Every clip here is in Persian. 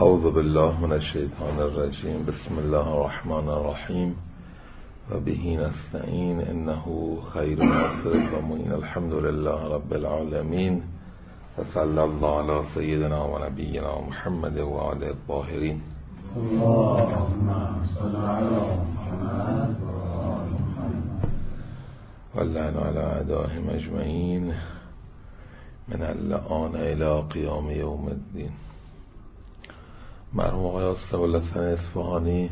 اعوذ بالله من الشیطان الرجیم. بسم الله الرحمن الرحیم و به نستعین انه خیر ناصر و معین. الحمد لله رب العالمین و صلی الله علی سیدنا و نبینا محمد و آله الطاهرین. اللهم صل علی محمد و آل محمد واللعن علی اعدائهم اجمعین من اللعان الی قیام یوم الدین. مرحوم آقای آستغفرالله اصفهانی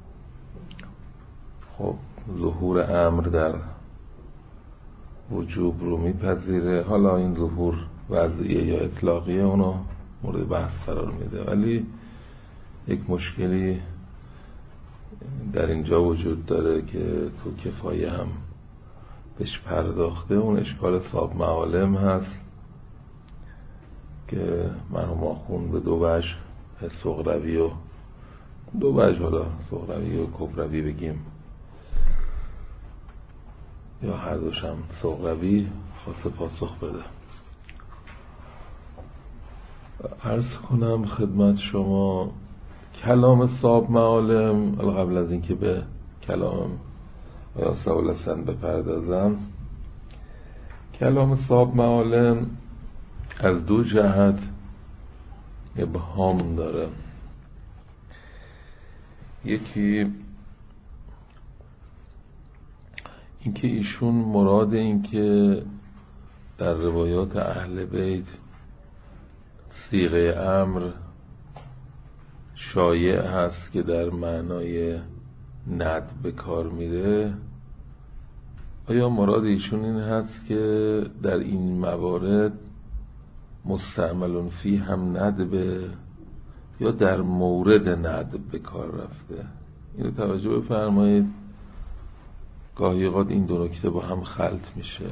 خب ظهور امر در وجوب رو میپذیره. حالا این ظهور وضعیه یا اطلاقیه اونو مورد بحث قرار میده، ولی یک مشکلی در اینجا وجود داره که تو کفایه هم بهش پرداخته. اون اشکال صاحب معالم هست که مرحوم آخوند به دو وجه، صغروی و دو وجه، حالا صغروی و کبروی بگیم یا هر دوشم صغروی، خواسته پاسخ بده. عرض کنم خدمت شما کلام صاحب معالم، قبل از اینکه به کلام آیا سوالسن بپردازم، کلام صاحب معالم از دو جهت ابهام داره. یکی اینکه ایشون مراد این که در روایات اهل بیت صیغه امر شایع هست که در معنای ند به کار میره، آیا مراد ایشون این هست که در این موارد مستعمل فی هم ندبه یا در مورد ندب به کار رفته؟ اینو توجه بفرمایید، گاهی اوقات این دو نکته با هم خلط میشه.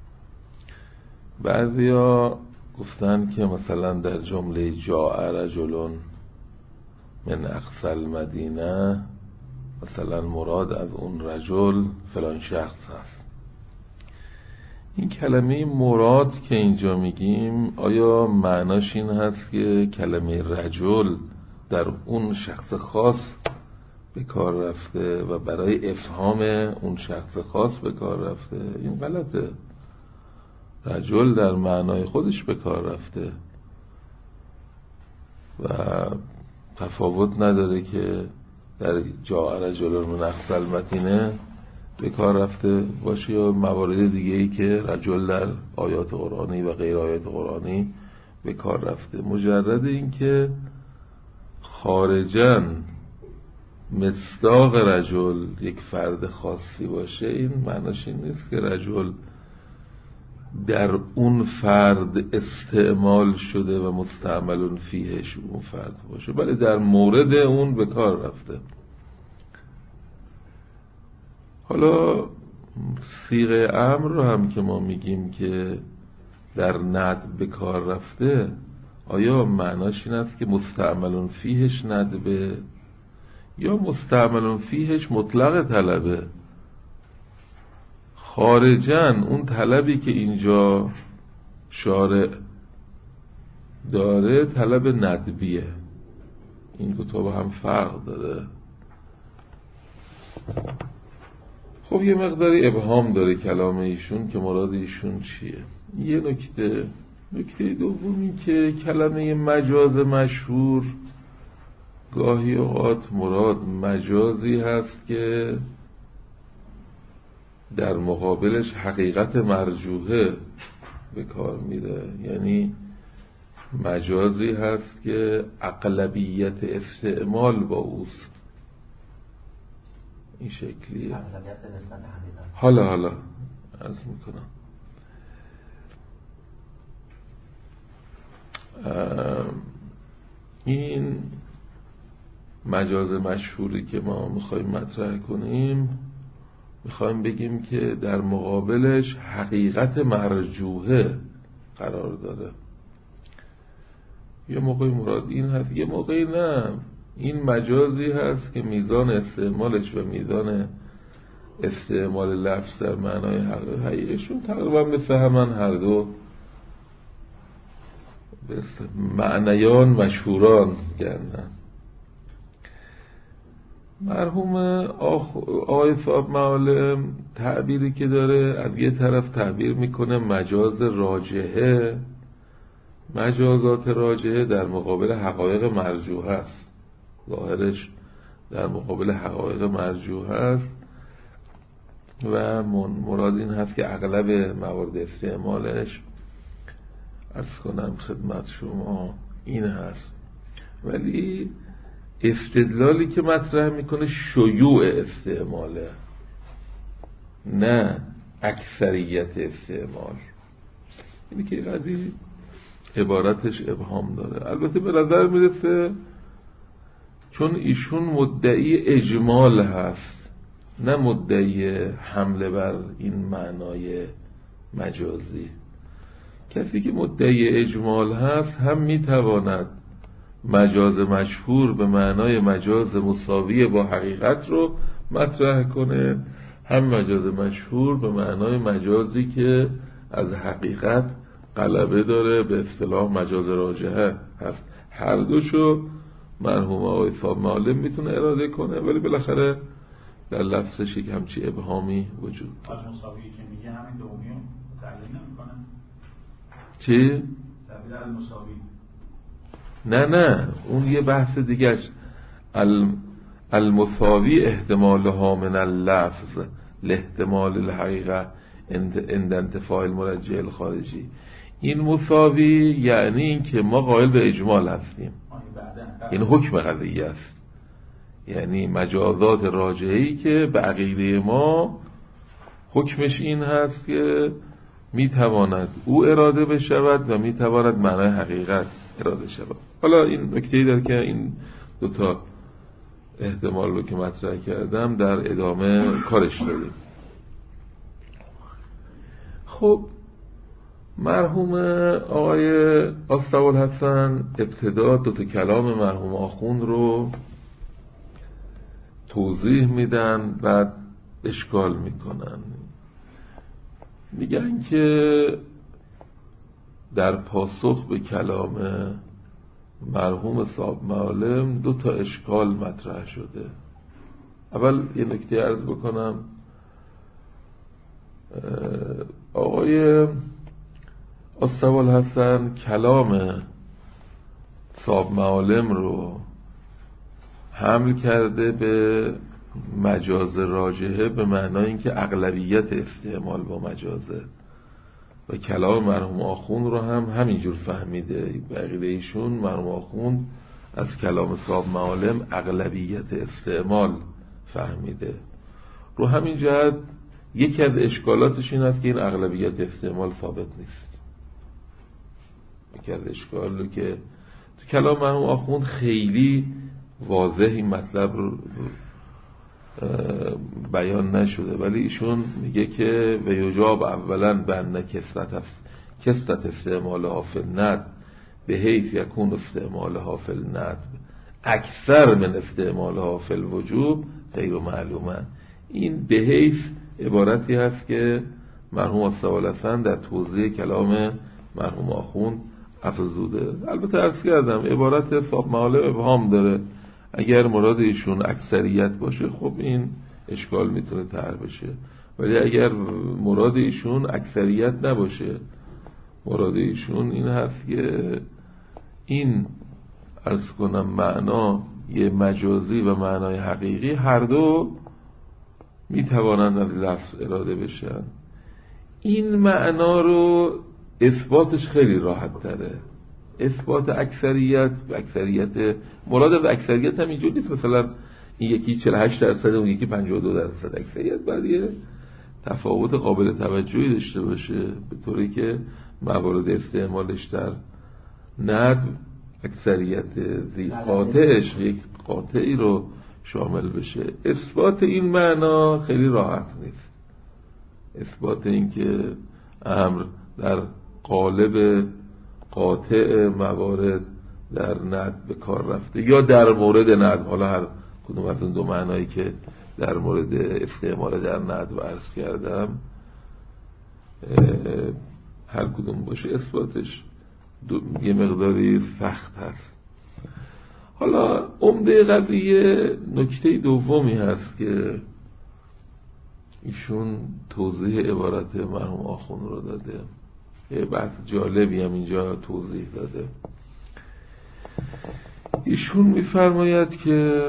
بعضیا گفتن که مثلا در جمله جاء رجل من اقصی المدینه مثلا مراد از اون رجل فلان شخص هست. این کلمه مراد که اینجا میگیم آیا معناش این هست که کلمه رجل در اون شخص خاص به کار رفته و برای افهام اون شخص خاص به کار رفته؟ این غلطه. رجل در معنای خودش به کار رفته و تفاوت نداره که در جاء رجل من اقصی المدینه به کار رفته باشه یا موارد دیگه ای که رجل در آیات قرآنی و غیر آیات قرآنی به کار رفته. مجرد این که خارجاً مصداق رجل یک فرد خاصی باشه، این معناش این نیست که رجل در اون فرد استعمال شده و مستعمل فیهش اون فرد باشه، بله در مورد اون به کار رفته. حالا صیغه امر رو هم که ما میگیم که در ند به کار رفته، آیا معناش این است که مستعمل فیهش ندبه یا مستعمل فیهش مطلق طلبه؟ خارجاً اون طلبی که اینجا شارع داره طلب ندبیه. این دو تا با هم فرق داره. خب یه مقداری ابهام داره کلام ایشون که مراد ایشون چیه. یه نکته دومی که کلمه مجاز مشهور گاهی اوقات مراد مجازی هست که در مقابلش حقیقت مرجوحه به کار میره. یعنی مجازی هست که اغلبیت استعمال با اوست. این شکلیه. حالا عرض میکنم این مجاز مشهوری که ما میخوایم مطرح کنیم، میخوایم بگیم که در مقابلش حقیقت مرجوحه قرار داره. یه موقعی مراد این هست، یه موقعی نه. این مجازی هست که میزان استعمالش و میزان استعمال لفظ در معنای حقیقیشون تقریبا به فهمن هر دو معنیان مشهوران گردن. مرحوم آقای صاحب معالم تعبیری که داره، از یه طرف تعبیر میکنه مجاز راجحه، مجازات راجحه در مقابل حقایق مرجوح است، ظاهرش در مقابل حقایق مرجوح است و مراد این هست که اغلب موارد استعمالش عرض کنم خدمت شما این هست، ولی استدلالی که مطرح میکنه شیوع استعماله، نه اکثریت استعمال. اینی که قضیه عبارتش ابهام داره. البته به نظر میرسه چون ایشون مدعی اجمال هست نه مدعی حمله بر این معنای مجازی، کسی که مدعی اجمال هست هم میتواند مجاز مشهور به معنای مجاز مساوی با حقیقت رو مطرح کنه، هم مجاز مشهور به معنای مجازی که از حقیقت غلبه داره، به اصطلاح مجاز راجحه هست. هر دوشو مرحوم آقای صاحب معالم میتونه اراده کنه، ولی بالاخره در لفظش یک همچی ابهامی وجود داره. مساوی که میگه همین دومی رو تعیین نمیکنه؟ چی؟ تعبیر المساوی نه اون یه بحث دیگه. المساوی احتمالها من اللفظ لاحتمال الحقیقه عند انتفاع المرجع الخارجی. این مساوی یعنی این که ما قائل به اجمال هستیم، این حکم قضیه است، یعنی مجازات راجعی که به عقیده ما حکمش این هست که میتواند او اراده بشود و میتواند معنای حقیقت اراده شود. حالا این نکته‌ای داره که این دوتا احتمال رو که مطرح کردم در ادامه کارش داریم. خب مرحوم آقای آستوالحسن ابتدا دوتا کلام مرحوم آخوند رو توضیح میدن، بعد اشکال میکنن. میگن که در پاسخ به کلام مرحوم صاحب معالم دو تا اشکال مطرح شده. اول یه نکته عرض بکنم، آقای آستوالحسن کلام صاحب معالم رو حمل کرده به مجاز راجحه به معنای اینکه اغلبیت استعمال با مجازه، و کلام مرحوم آخوند رو هم همینجور فهمیده. بقیده ایشون مرحوم آخوند از کلام صاحب معالم اغلبیت استعمال فهمیده. رو همین جهت یکی از اشکالاتش این است که این اغلبیت استعمال ثابت نیست. یکی از اشکالی که تو کلام مرحوم آخوند خیلی واضح این مطلب رو بیان نشده، ولی ایشون میگه که و یجاب اولا بنده کسرت استعمالها فی الند به حیث یکون استعمالها فی الند اکثر من استعمالها فی الوجوب غیر معلومه. این به حیث عبارتی هست که مرحوم آستوالحسن در توضیح کلام مرحوم آخوند افزوده. البته عرض کردم عبارت صاحب معالم ابهام داره، اگر مراد ایشون اکثریت باشه خب این اشکال میتونه طرح بشه، ولی اگر مراد ایشون اکثریت نباشه، مراد ایشون این هست که این عرض کنم معنا یه مجازی و معنای حقیقی هر دو میتوانند از لفظ اراده بشن، این معنا رو اثباتش خیلی راحت تره. اثبات اکثریت و اکثریت مراد به اکثریت هم اینجوری نیست مثلا این یکی 48% اون یکی 52% اکثریت باید یه تفاوت قابل توجهی داشته باشه، به طوری که موارد استعمالش در ند اکثریت زی قاطعش یک قاطعی رو شامل بشه. اثبات این معنا خیلی راحت نیست. اثبات این که امر در قالب قاطع موارد در ند به کار رفته یا در مورد ند، حالا هر کدوم از اون دو معنایی که در مورد استعمال در ند و عرض کردم هر کدوم باشه اثباتش یه مقداری سخت هست. حالا عمده قضیه نکته دومی هست که ایشون توضیح عبارت مرحوم آخوند رو داده، یه بحث جالبی هم اینجا توضیح داده. ایشون میفرماید که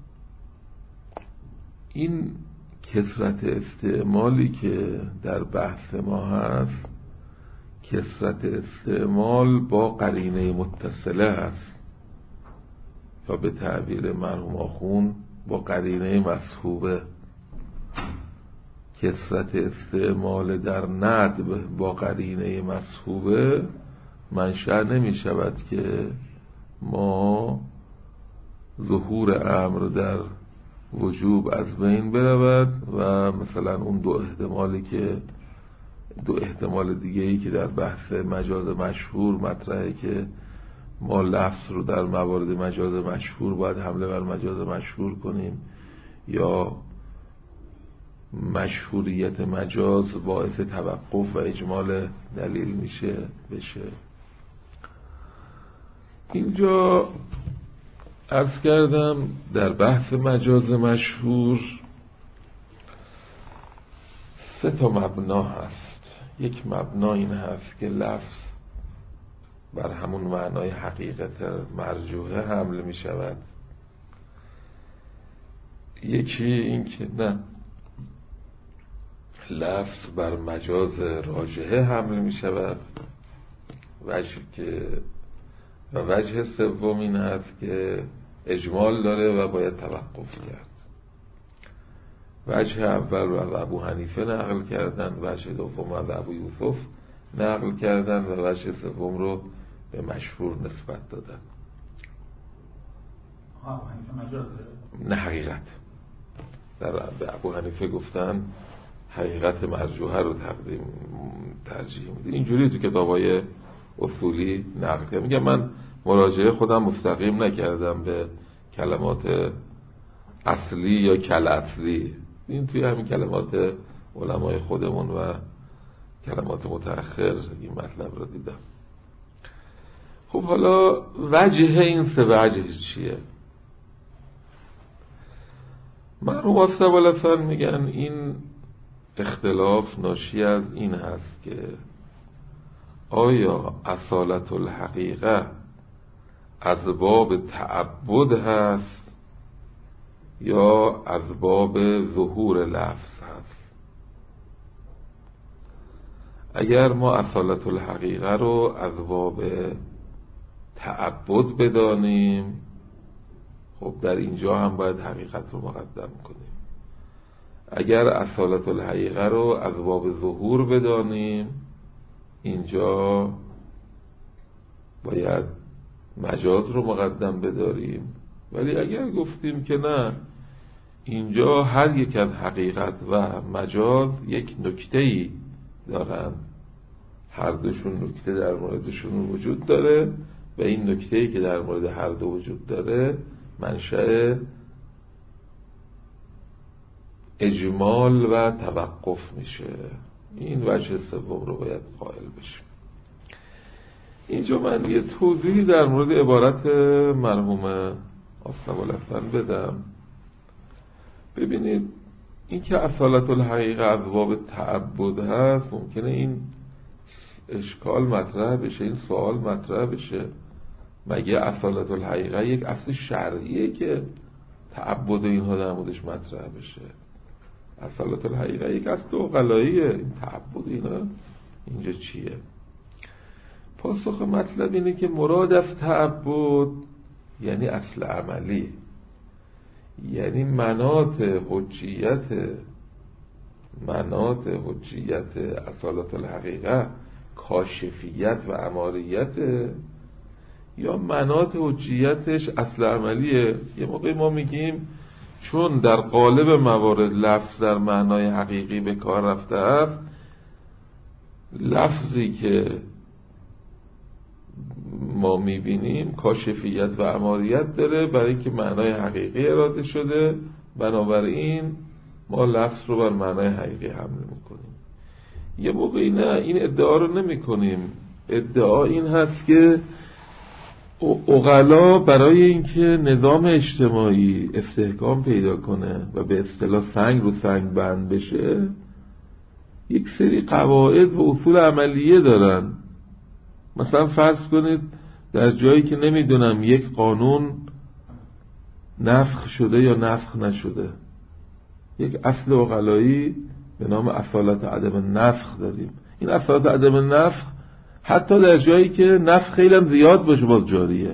این کثرت استعمالی که در بحث ما هست، کثرت استعمال با قرینه متصله هست، یا به تعبیر مرحوم آخوند با قرینه مصحوبه. کثرت استعمال در ندب با قرینه مصحوبه منشأ نمی شود که ما ظهور امر در وجوب از بین برود و مثلا اون دو احتمال دیگه‌ای که در بحث مجاز مشهور مطرحه که ما لفظ رو در موارد مجاز مشهور باید حمله بر مجاز مشهور کنیم، یا مشهوریت مجاز باعث توقف و اجمال دلیل بشه. اینجا عرض کردم در بحث مجاز مشهور 3 مبنا هست. یک مبنا این هست که لفظ بر همون معنای حقیقت مرجوحه حمل می شود. یکی این که نه، لفظ بر مجاز راجحه حمل می شود. وجه سوم این هست که اجمال داره و باید توقف کرد. وجه اول رو از ابو حنیفه نقل کردن، وجه دوم از ابو یوسف نقل کردن و وجه سوم رو به مشهور نسبت دادن. ابو حنیفه مجاز داره؟ نه، حقیقت. به ابو حنیفه گفتن حقیقت مرجوحه رو ترجیح میده. اینجوری تو کتابای اصولی نقل کرد. میگم من مراجعه خودم مستقیم نکردم به کلمات اصلی یا کل اصلی، این توی همین کلمات علمای خودمون و کلمات متأخر این مطلب رو دیدم. خب حالا وجه این 3 وجه چیه؟ مرحوم آصف ابوالحسن میگن این اختلاف ناشی از این هست که آیا اصالت الحقیقه از باب تعبد هست یا از باب ظهور لفظ هست؟ اگر ما اصالت الحقیقه رو از باب تعبد بدانیم، خب در اینجا هم باید حقیقت رو مقدم کنیم. اگر اصالت الحقیقه رو از باب ظهور بدانیم، اینجا باید مجاز رو مقدم بداریم. ولی اگر گفتیم که نه، اینجا هر یک از حقیقت و مجاز یک نکته‌ای دارن، هر دوشون نکته در موردشون وجود داره و این نکته‌ای که در مورد هر دو وجود داره منشأ اجمال و توقف میشه. این وجه سوم رو باید قائل بشیم. اینجا من یه توضیحی در مورد عبارت مرحوم آصف ابوالحسن بدم. ببینید این که اصالت الحقیقه از باب تعبد هست، ممکنه این اشکال مطرح بشه، این سوال مطرح بشه، مگه اصالت الحقیقه یک اصل شرعیه که تعبد اینها در موردش مطرح بشه؟ اصالت الحقیقه یک اصل عقلاییه، این تعبد اینا اینجا چیه؟ پاسخ مطلب اینه که مراد از تعبد یعنی اصل عملی، یعنی مناط حجیت اصالت الحقیقه کاشفیت و اماریت، یا مناط حجیتش اصل عملیه. یه موقع ما میگیم چون در قالب موارد لفظ در معنای حقیقی به کار رفته است، لفظی که ما میبینیم کاشفیت و اماریت داره برای اینکه معنای حقیقی اراده شده، بنابراین ما لفظ رو بر معنای حقیقی حمل میکنیم. یه موقعی نه، این ادعا رو نمی کنیم ادعا این هست که عقلا برای اینکه نظام اجتماعی استحکام پیدا کنه و به اصطلاح سنگ رو سنگ بند بشه یک سری قواعد و اصول عملیه دارن. مثلا فرض کنید در جایی که نمیدونم یک قانون نسخ شده یا نسخ نشده، یک اصل عقلایی به نام اصالت عدم نسخ داریم. این اصالت عدم نسخ حتی در جایی که نسخ خیلی هم زیاد باشه باز جاریه.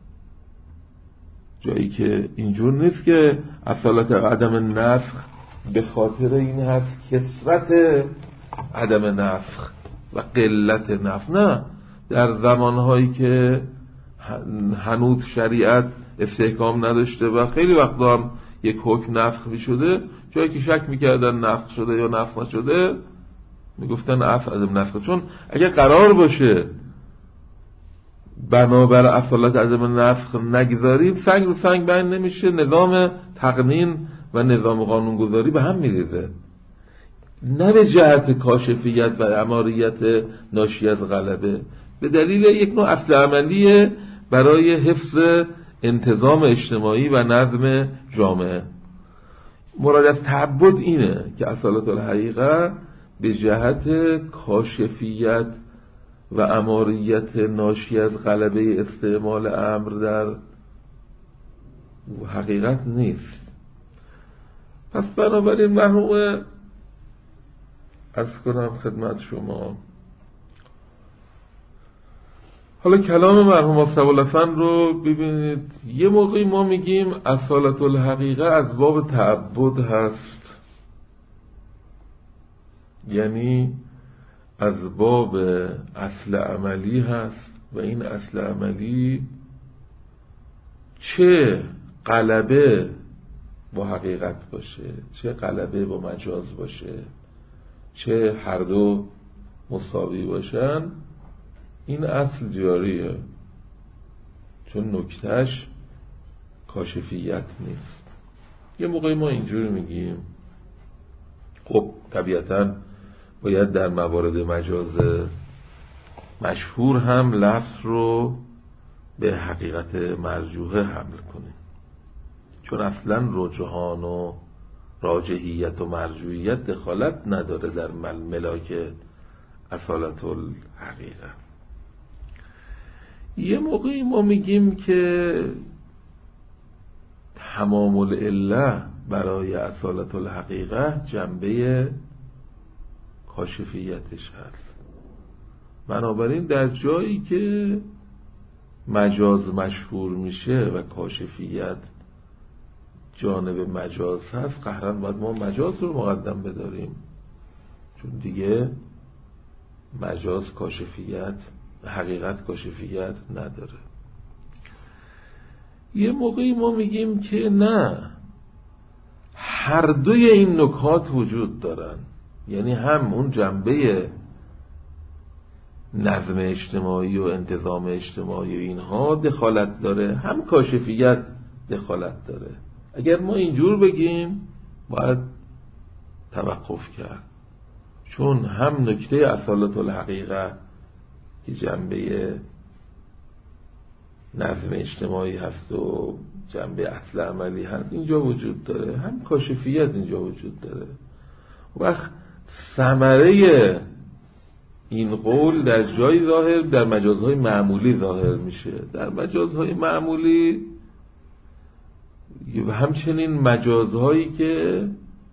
جایی که اینجور نیست که اصالت عدم نسخ به خاطر این هست کثرت عدم نسخ و قلت نسخ، نه، در زمانهایی که هنوز شریعت استحکام نداشته و خیلی وقتا هم یک حکم نسخ می شده، جایی که شک میکردن نسخ شده یا نسخ نشده میگفتن عدم نسخ. چون اگر قرار باشه بنابر اصالت عدم نسخ نگذاریم سنگ رو سنگ بند نمیشه، نظام تقنین و نظام قانونگذاری به هم میریزه. نه به جهت کاشفیت و اماریت ناشی از غلبه، به دلیل یک نوع اصل عملیه برای حفظ انتظام اجتماعی و نظم جامعه. مراد از تعبد اینه که اصالت الحقیقه به جهت کاشفیت و اماریت ناشی از غلبه استعمال امر در حقیقت نیست. پس بنابراین مرحوم عرض کنم خدمت شما، حالا کلام مرحوم آفتاب‌الحسن رو ببینید. یه موقعی ما میگیم اصالت الحقیقه از باب تعبد هست، یعنی از باب اصل عملی هست و این اصل عملی چه غلبه با حقیقت باشه، چه غلبه با مجاز باشه، چه هر دو مساوی باشن، این اصل جاریه، چون نکتهش کاشفیت نیست. یه موقعی ما اینجوری میگیم خب طبیعتاً باید در موارد مجاز مشهور هم لفظ رو به حقیقت مرجوحه حمل کنیم، چون اصلا رجحان و راجحیت و مرجوحیت دخالت نداره در ملاک اصالت الحقیقه. یه موقعی ما میگیم که تمام العله برای اصالت الحقیقه جنبه کاشفیتش هست. بنابراین در جایی که مجاز مشهور میشه و کاشفیت جانب مجاز هست، قهراً باید ما مجاز رو مقدم بداریم، چون دیگه مجاز کاشفیت، حقیقت کاشفیت نداره. یه موقعی ما میگیم که نه، هر دوی این نکات وجود دارن، یعنی هم اون جنبه نظم اجتماعی و انتظام اجتماعی و اینها دخالت داره، هم کاشفیت دخالت داره. اگر ما اینجور بگیم باید توقف کرد، چون هم نکته اصالت الحقیقه که جنبه نظم اجتماعی هست و جنبه اصل عملی هست اینجا وجود داره، هم کاشفیت اینجا وجود داره. وقت ثمره این قول در جای ظاهر در مجازهای معمولی ظاهر میشه. در مجازهای معمولی و همچنین مجازهایی که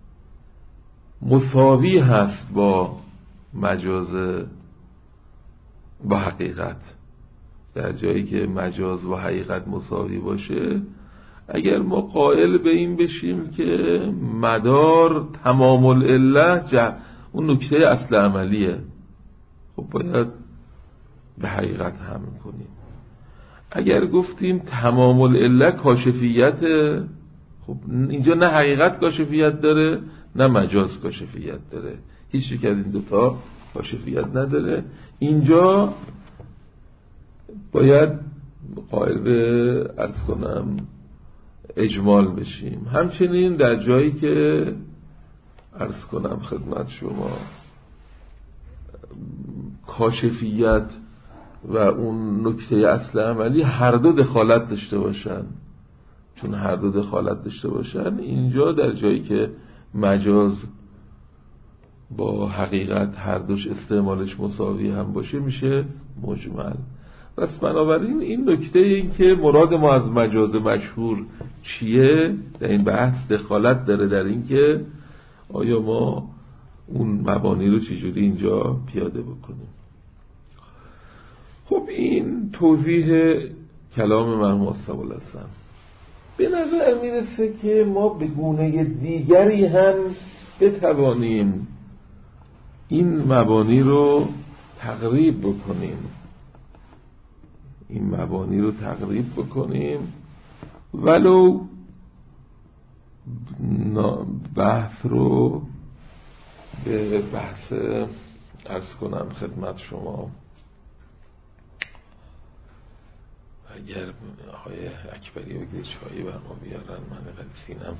مساوی هست با مجاز با حقیقت، در جایی که مجاز و حقیقت مساوی باشه، اگر ما قائل به این بشیم که مدار تمام العله اون نکته اصل عملیه، خب باید به حقیقت حمل کنیم. اگر گفتیم تمام العله کاشفیت، خب اینجا نه حقیقت کاشفیت داره نه مجاز کاشفیت داره، هیچ یک از این دوتا کاشفیت نداره. اینجا باید قائل به عرض کنم اجمال بشیم. همچنین در جایی که عرض کنم خدمت شما کاشفیت و اون نکته اصل عملی هر دو دخالت داشته باشن. چون هر دو دخالت داشته باشن، اینجا در جایی که مجاز با حقیقت هر دوش استعمالش مساوی هم باشه میشه مجمل. پس بنابراین این نکته این که مراد ما از مجاز مشهور چیه در این بحث دخالت داره در این که آیا ما اون مبانی رو چجوری اینجا پیاده بکنیم. خب این توضیح کلام مرحوم الحسن. به نظر میرسه که ما به گونه دیگری هم بتوانیم این مبانی رو تقریب بکنیم، ولو بحث رو به بحث عرض کنم خدمت شما. اگر آقای اکبری بگید چایی بر ما بیارن، من قدسینم.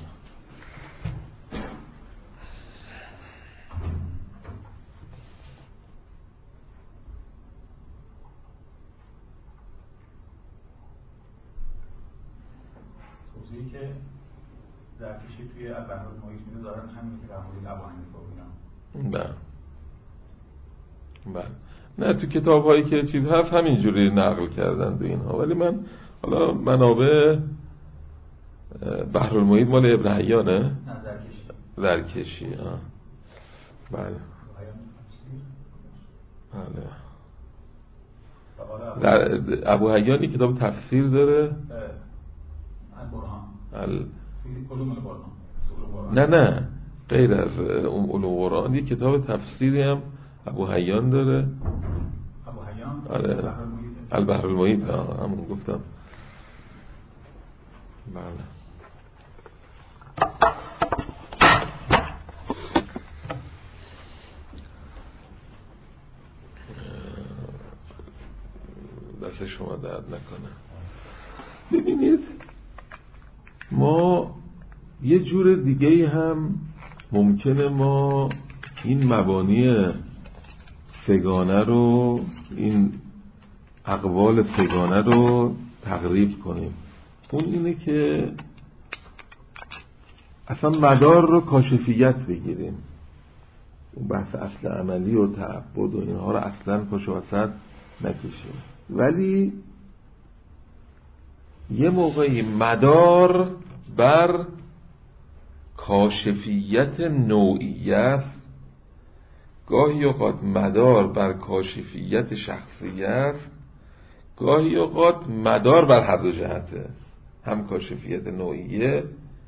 توضیحی که در پیشی توی البحر المحیط میده دارن همین که در مورد ابو حنیفه بودن. نه تو کتاب هایی که چیز هست همینجوری نقل کردن دو اینها، ولی من حالا منابع بحر المحیط مال ابن حیانه؟ زرکشی. بله ابو حیانی کتاب تفسیر داره. نه غیر از علوم قرآن یک کتاب تفسیری هم ابو حیان داره. ابو حیان آره البحر المحیط همون گفتم. بله دست شما درد نکنه. ببینید ما یه جور دیگه هم ممکنه ما این مبانی سگانه رو، این اقوال سگانه رو تقریب کنیم. اون اینه که اصلا مدار رو کاشفیت بگیریم، اون بحث اصل عملی و تعبد و اینها رو اصلا پشت وسط نکشیم، ولی یه موقعی مدار بر کاشفیت نوعیت، گاهی اوقات مدار بر کاشفیت شخصیت، گاهی اوقات مدار بر هر دو جهته، هم کاشفیت نوعیه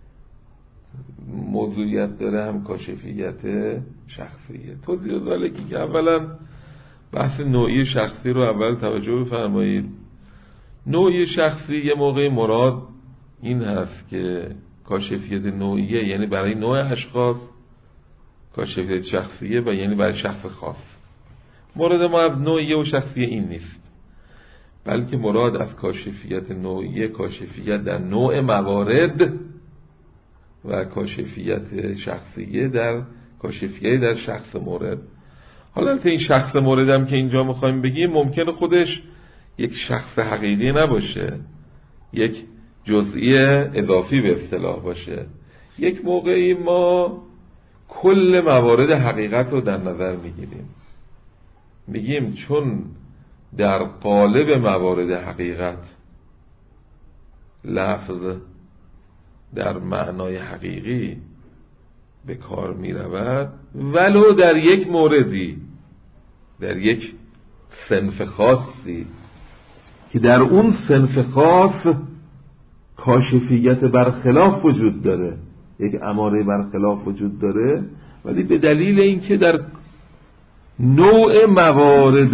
موضوعیت داره هم کاشفیت شخصیه. توضیح داره که اولا بحث نوعی شخصی رو اول توجه بفرمایید. نوعی شخصی یه موقع مراد این هست که کاشفیت نوعیه یعنی برای نوع اشخاص، کاشفیت شخصیه و یعنی برای شخص خاص. مراد ما از نوعیه و شخصیه این نیست، بلکه مراد از کاشفیت نوعیه کاشفیت در نوع موارد و کاشفیت شخصیه در کاشفیت در شخص مورد. حالا این شخص مورد هم که اینجا میخوایم بگیم ممکنه خودش یک شخص حقیقی نباشه، یک جزئی اضافی به اصطلاح باشه. یک موقعی ما کل موارد حقیقت رو در نظر میگیم چون در قالب موارد حقیقت لفظ در معنای حقیقی به کار می رود، ولو در یک موردی، در یک صنف خاصی که در اون صنف خاص کاشفیت برخلاف وجود داره، یک اماره برخلاف وجود داره، ولی به دلیل اینکه در نوع موارد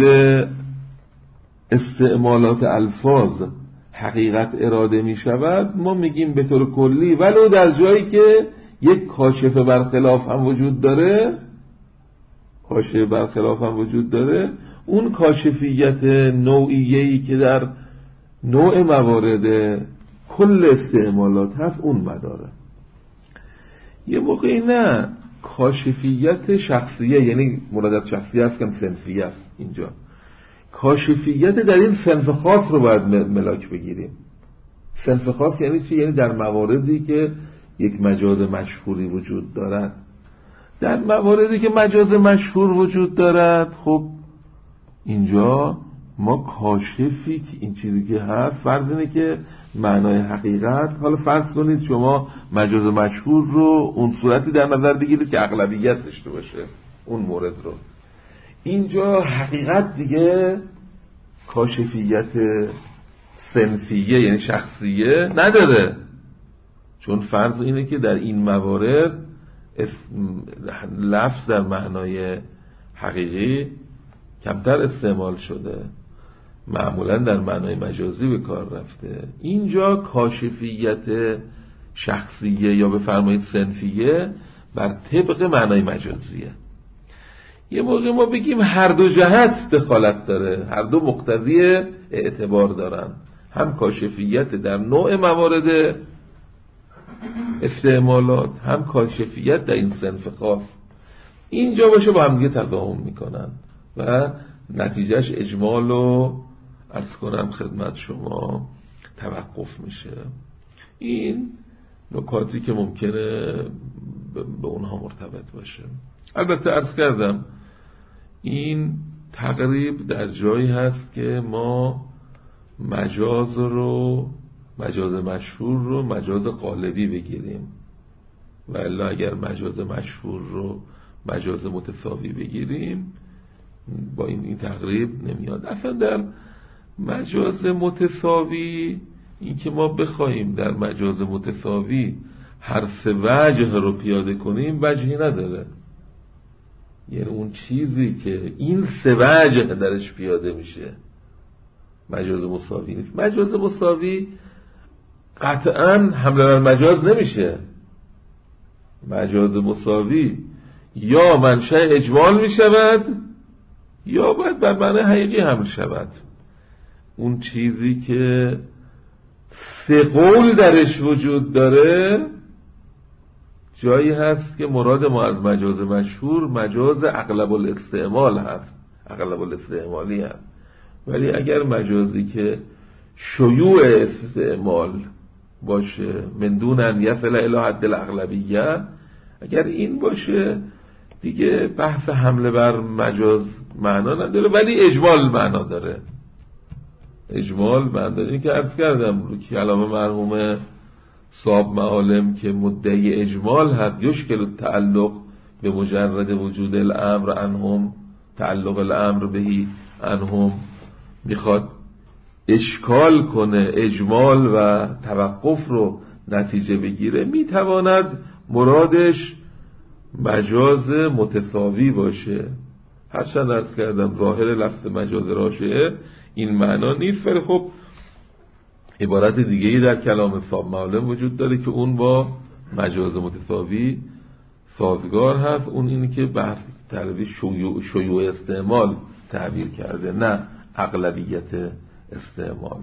استعمالات الفاظ حقیقت اراده می شود، ما میگیم به طور کلی ولو در جایی که یک کاشف برخلاف هم وجود داره، کاشف برخلاف هم وجود داره، اون کاشفیت نوعیه‌ای که در نوع موارد کل استعمالات هست اون مداره. یه موقعی نه، کاشفیت شخصیه یعنی مراد از شخصیه هست که صنفیه است. اینجا کاشفیت در این صنف خاص رو باید ملاک بگیریم. صنف خاص یعنی چی؟ یعنی در مواردی که یک مجاز مشهوری وجود دارد. در مواردی که مجاز مشهور وجود دارد، خب اینجا ما کاشفی که این چیزی که هست، فرض اینه که معنای حقیقت، حالا فرض کنید شما مجاز مشهور رو اون صورتی در نظر بگیرید که اغلبیت داشته باشه اون مورد رو. اینجا حقیقت دیگه کاشفیت صنفیه یعنی شخصیه نداره، چون فرض اینه که در این موارد لفظ در معنای حقیقی کمتر استعمال شده، معمولا در معنای مجازی به کار رفته. اینجا کاشفیت شخصیه یا بفرمایید صنفیه بر طبق معنای مجازیه. یه موقع ما بگیم هر دو جهت دخالت داره، هر دو مقتضی اعتبار دارن، هم کاشفیت در نوع موارد استعمالات، هم کاشفیت در این صنف خاص. اینجا باشه با هم دیگه تضامن میکنن و نتیجهش اجمال و عرض کنم خدمت شما توقف میشه. این نکاتی که ممکنه به اونها مرتبط باشه. البته عرض کردم این تقریب در جایی هست که ما مجاز مشهور رو مجاز قالبی بگیریم، و الا اگر مجاز مشهور رو مجاز متساوی بگیریم با این تقریب نمیاد. اصلا در مجاز متساوی این که ما بخوایم در مجاز متساوی هر سه وجه رو پیاده کنیم وجهی نداره. یعنی اون چیزی که این سه وجه درش پیاده میشه مجاز مساوی نیست. مجاز مساوی قطعا حمله بر مجاز نمیشه. مجاز مساوی یا منشأ اجمال میشود یا باید بر معنی حقیقی حمل شود. اون چیزی که سه قول درش وجود داره جایی هست که مراد ما از مجاز مشهور مجاز اغلب الاستعمال هست، اغلب الاستعمالی هست. ولی اگر مجازی که شیوع استعمال باشه من دون ان یصل الی حد الاغلبیه، اگر این باشه دیگه بحث حمله بر مجاز معنا نداره، ولی اجمال معنا داره. اجمال معنا داره. این که عرض کردم رو کلام مرحوم صاحب معالم که مدعی اجمال هست یشکل التعلق به مجرد وجود الامر عنهم، تعلق الامر بهی عنهم، میخواد اشکال کنه اجمال و توقف رو نتیجه بگیره، میتواند مرادش مجاز متساوی باشه. هرچند عرض کردم ظاهر لفظ مجاز راجعه این معنا نیست، ولی خب عبارت دیگه‌ای در کلام صاحب معالم وجود داره که اون با مجاز متساوی سازگار هست. اون اینی که بحث طلبی شیوع استعمال تعبیر کرده، نه اغلبیت استعمال.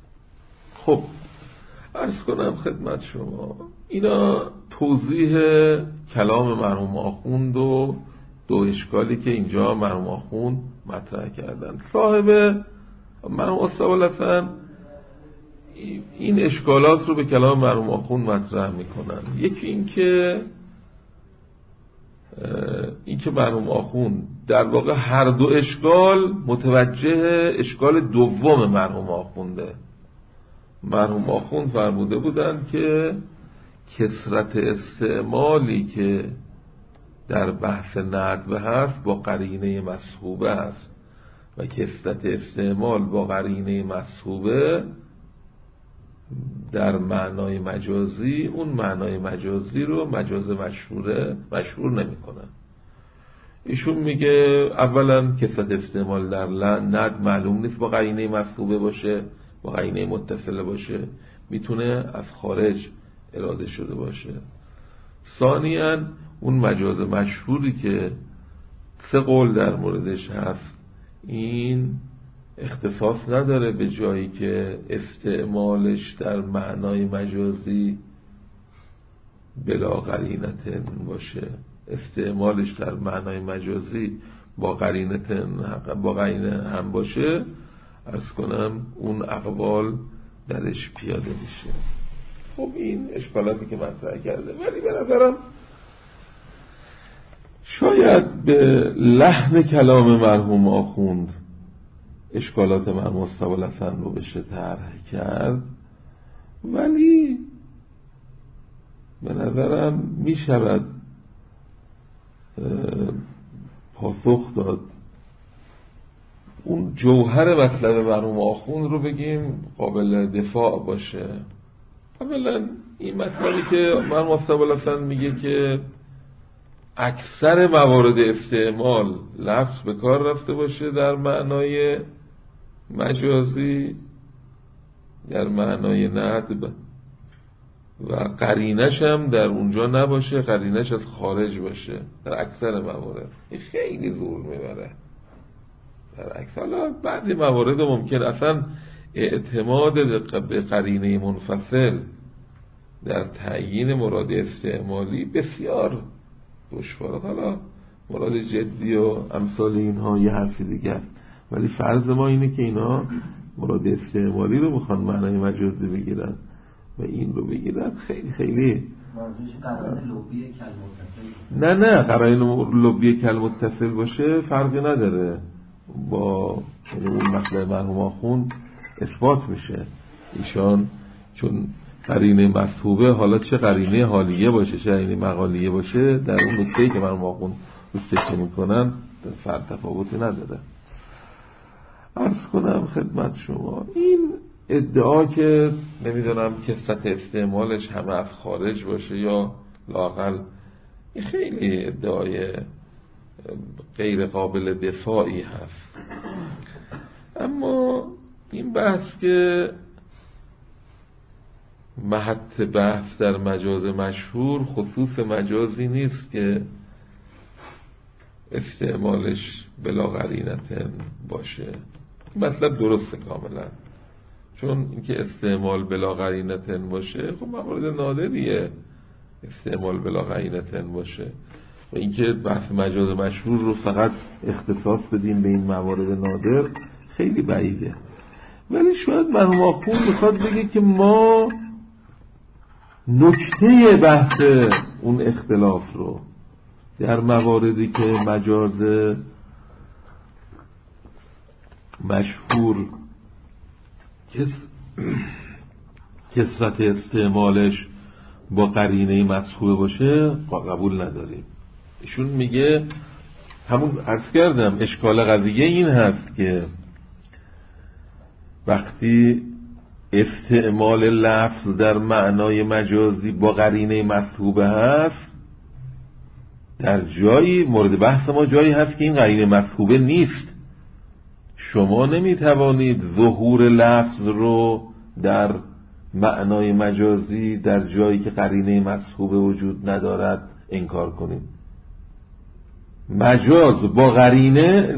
خب عرض کنم خدمت شما اینا توضیح کلام مرحوم آخوند و دو اشکالی که اینجا مرحوم آخوند مطرح کردن. صاحب مرحوم استوالحسن این اشکالات رو به کلام مرحوم آخوند مطرح میکنن. یکی این که مرحوم آخوند در واقع هر دو اشکال متوجه اشکال دوم مرحوم آخونده. مرحوم آخوند فرموده بودن که کثرت استعمالی که در بحث ندب هست با قرینه مصحوبه است و کثرت استعمال با قرینه مصحوبه در معنای مجازی اون معنای مجازی رو مجاز مشهور نمی کنن. ایشون میگه اولا کثرت استعمال در ند معلوم نیست با قرینه مصحوبه باشه، با قرینه متصله باشه، میتونه از خارج اراده شده باشه. ثانیاً اون مجاز مشهوری که سه قول در موردش هست این اختصاص نداره به جایی که استعمالش در معنای مجازی بلا قرینت باشه. استعمالش در معنای مجازی با قرینه هم باشه، عرض کنم اون اقوال درش پیاده میشه. خب این اشکالاتی که مطرح کرده، ولی به نظرم شاید به لحن کلام مرحوم آخوند اشکالات مرحوم مصطفی الحسن رو بشه طرح کرد، ولی به نظرم می شود پاسخ داد. اون جوهر مطلب مرحوم آخوند رو بگیم قابل دفاع باشه. اولا این مطلبی که مرحوم مصطفی الحسن میگه که اکثر موارد استعمال لفظ به کار رفته باشه در معنای مجازی، در معنای ندب، و قرینش هم در اونجا نباشه، قرینش از خارج باشه در اکثر موارد، این خیلی زور میبره در اکثر. بعضی موارد ممکن اصلا اعتماد به قرینه منفصل در تعیین مراد استعمالی بسیار دشواره. حالا مراد جدی و امثال اینها یه حرفی دیگه، ولی فرض ما اینه که اینا مراد استعمالی رو میخوان معنای مجازی بگیرن و این رو بگیرن. خیلی خیلی قرائن لبی کلمتصل، نه قرائن لبی کلمتصل باشه فرقی نداره با اون مطلب مرحوم آخوند اثبات میشه ایشان، چون قرینه مصحوبه حالا چه قرینه حالیه باشه چه قرینه مقالیه باشه در اون نکته‌ای که مرحوم آخوند روش میکنن فرق تفاوتی نداره. عرض کنم خدمت شما این ادعا که نمیدونم کثرت استعمالش همه از خارج باشه یا لااقل، این خیلی ادعای غیر قابل دفاعی هست. اما این بحث که محط بحث در مجاز مشهور خصوص مجازی نیست که استعمالش بلا قرینتن باشه. این مطلب درسته کاملا، چون اینکه استعمال بلا قرینتن باشه خب موارد نادریه استعمال بلا قرینتن باشه، و اینکه بحث مجاز مشهور رو فقط اختصاص بدیم به این موارد نادر خیلی بعیده. ولی شاید مرحوم آخوند میخواد بگه که ما نکته بحث اون اختلاف رو در مواردی که مجاز مشهور کثرت استعمالش با قرینه مصحوبه باشه قبول نداریم. ایشون میگه همون عرض کردم اشکال قضیه این هست که وقتی استعمال لفظ در معنای مجازی با قرینه مصحوبه هست، در جایی مورد بحث ما جایی هست که این قرینه مصحوبه نیست. شما نمیتوانید ظهور لفظ رو در معنای مجازی در جایی که قرینه مصحوبه وجود ندارد انکار کنید. مجاز با قرینه،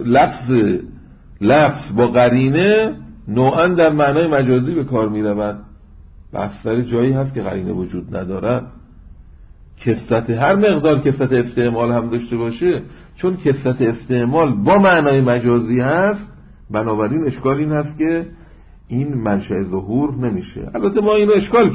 لفظ با قرینه نوعا در معنای مجازی به کار می رود. بستر جایی هست که قرینه وجود ندارد. کثرت هر مقدار کثرت استعمال هم داشته باشه، چون کثرت استعمال با معنای مجازی هست، بنابراین اشکال این هست که این منشأ ظهور نمیشه. البته ما اینو اشکال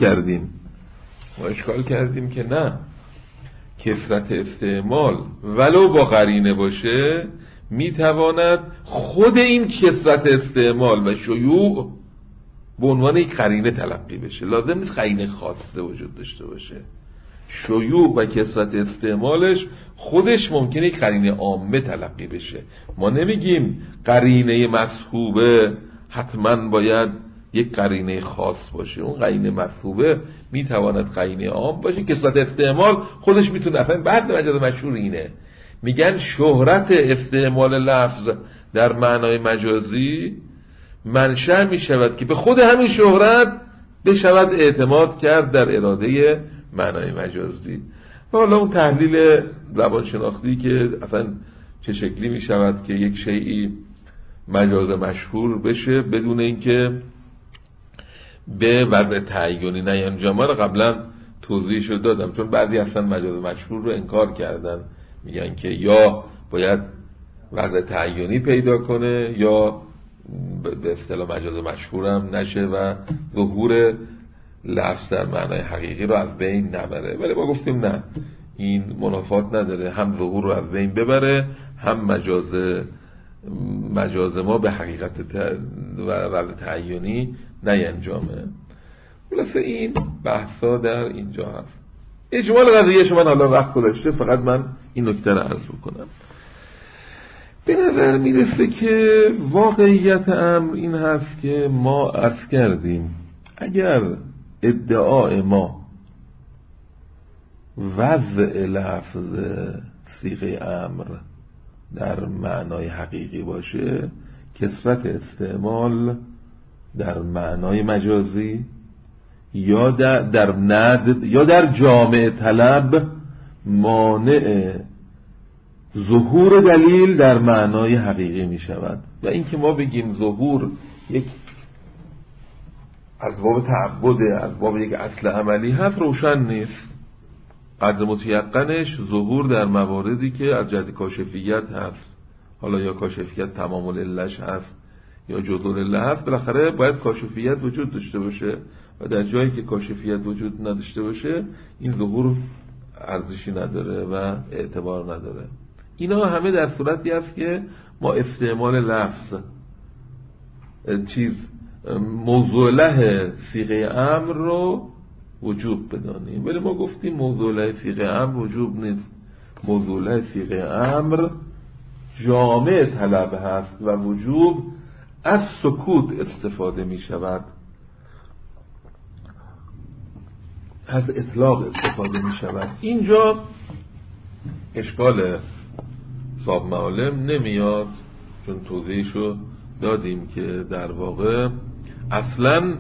کردیم که نه، کثرت استعمال ولو با قرینه باشه میتواند خود این کثرت استعمال و شیوع به عنوان یک قرینه تلقی بشه. لازم نیست قرینه خاصه وجود داشته باشه. شیوع و کثرت استعمالش خودش ممکنه یک قرینه عامه تلقی بشه. ما نمیگیم قرینه مصحوبه حتما باید یک قرینه خاص باشه. اون قرینه مصحوبه میتواند قرینه عام باشه. کثرت استعمال خودش میتونه، اصلا بعد مجاز مشهور اینه، میگن شهرت استعمال لفظ در معنای مجازی منشأ میشود که به خود همین شهرت بشود اعتماد کرد در اراده معنای مجازی. و حالا اون تحلیل زبانشناختی که اصلا چه شکلی میشود که یک شیئی مجاز مشهور بشه بدون اینکه به وضع تعیینی نینجامه رو قبلا توضیحشو دادم، چون بعضی اصلا مجاز مشهور رو انکار کردن، میگن که یا باید وضع تعیینی پیدا کنه یا به اصطلاح مجاز مشهورم نشه و ظهور لفظ در معنای حقیقی رو از بین نبره. ولی ما گفتیم نه، این منافات نداره، هم ظهور رو از بین ببره، هم مجاز ما به حقیقت و وضع تعیینی نینجامه. خلاصه این بحثا در اینجا هست. اجمال قضیه شما حالا وقت گذشته، فقط من این نکته رو عرض بکنم. به نظر میرسه که واقعیت امر این هست که ما عرض کردیم اگر ادعای ما وضع لفظ صیغه امر در معنای حقیقی باشه، کثرت استعمال در معنای مجازی یا در ند یا در جامع طلب مانع ظهور دلیل در معنای حقیقی می شود. و اینکه ما بگیم ظهور یک از باب تعبده، از باب یک اصل عملی هست، روشن نیست. قدر متیقنش ظهور در مواردی که از جهت کاشفیت هست، حالا یا کاشفیت تمام العلش هست یا جزء العله هست، بالاخره باید کاشفیت وجود داشته باشه و در جایی که کاشفیت وجود نداشته باشه این ظهور ارزشی نداره و اعتبار نداره. اینا همه در صورتی هست که ما استعمال لفظ موضوع له صیغه امر رو وجوب بدانیم. ولی ما گفتیم موضوع له صیغه امر وجوب نیست. موضوع له صیغه امر جامع طلب هست و وجوب از سکوت استفاده می شود، از اطلاق استفاده می شود. اینجا اشکال صاحب معالم نمیاد، چون توضیحشو دادیم که در واقع اصلا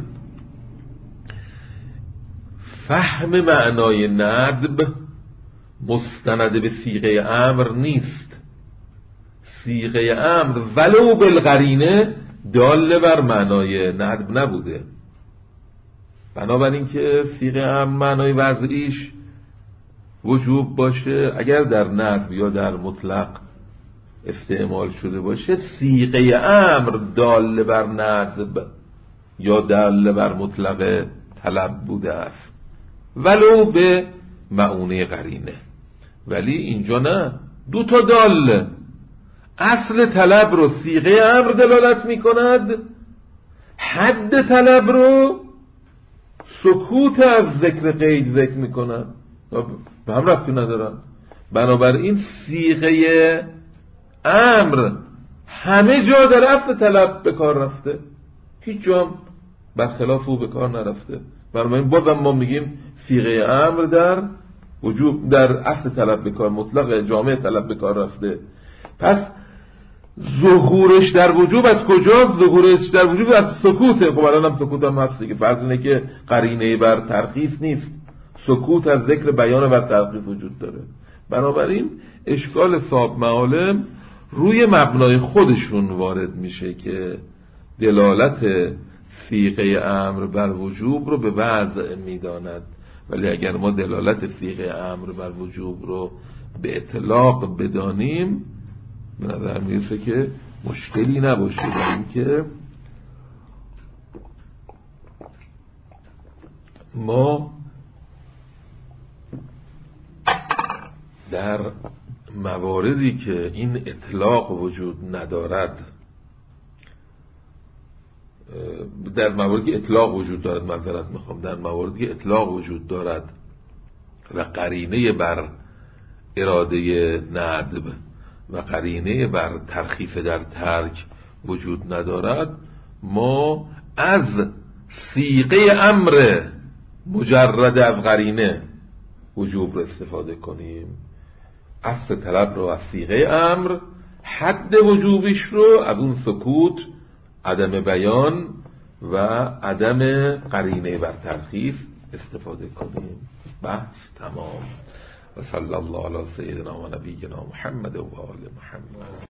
فهم معنای ندب مستند به صیغه امر نیست. صیغه امر ولو بالقرینه دال بر معنای ندب نبوده. بنابراین که صیغه امر معنای وضعیش وجوب باشه، اگر در ندب یا در مطلق استعمال شده باشه، صیغه امر دال بر ندب یا دال بر مطلق طلب بوده است ولو به معونه قرینه. ولی اینجا نه، دو تا دال، اصل طلب رو صیغه امر دلالت می کند، حد طلب رو سکوت از ذکر قید ذکر می کند، به هم ربطی ندارن. بنابراین صیغه امر همه جا در اصل طلب به کار رفته، هیچ جا هم برخلاف او به کار نرفته. بنابراین بازم ما میگیم صیغه امر در وجوب در اصل طلب به کار، مطلق جامع طلب به کار رفته. پس ظهورش در وجوب از کجاست؟ ظهورش در وجوب از سکوته. خب الان هم سکوت هم هست دیگه. فرض اینه که قرینه بر ترخیص نیست، سکوت از ذکر بیان بر ترخیص وجود داره. بنابراین اشکال صاحب معالم روی مبنای خودشون وارد میشه که دلالت صیغه امر بر وجوب رو به وضع میداند. ولی اگر ما دلالت صیغه امر بر وجوب رو به اطلاق بدانیم، به نظر میرسه که مشکلی نباشه. اینکه ما در مواردی که این اطلاق وجود ندارد، در مواردی که اطلاق وجود دارد، معذرت میخوام، در مواردی که اطلاق وجود دارد و قرینه بر اراده ندب و قرینه بر ترخیف در ترک وجود ندارد، ما از صیغه امر مجرد از قرینه وجوب رو استفاده کنیم. اصل طلب رو از صیغه امر، حد وجوبش رو از اون سکوت، عدم بیان و عدم قرینه بر ترخیف استفاده کنیم. بحث تمام. و صلی الله علی سیدنا و نبینا محمد و آل محمد.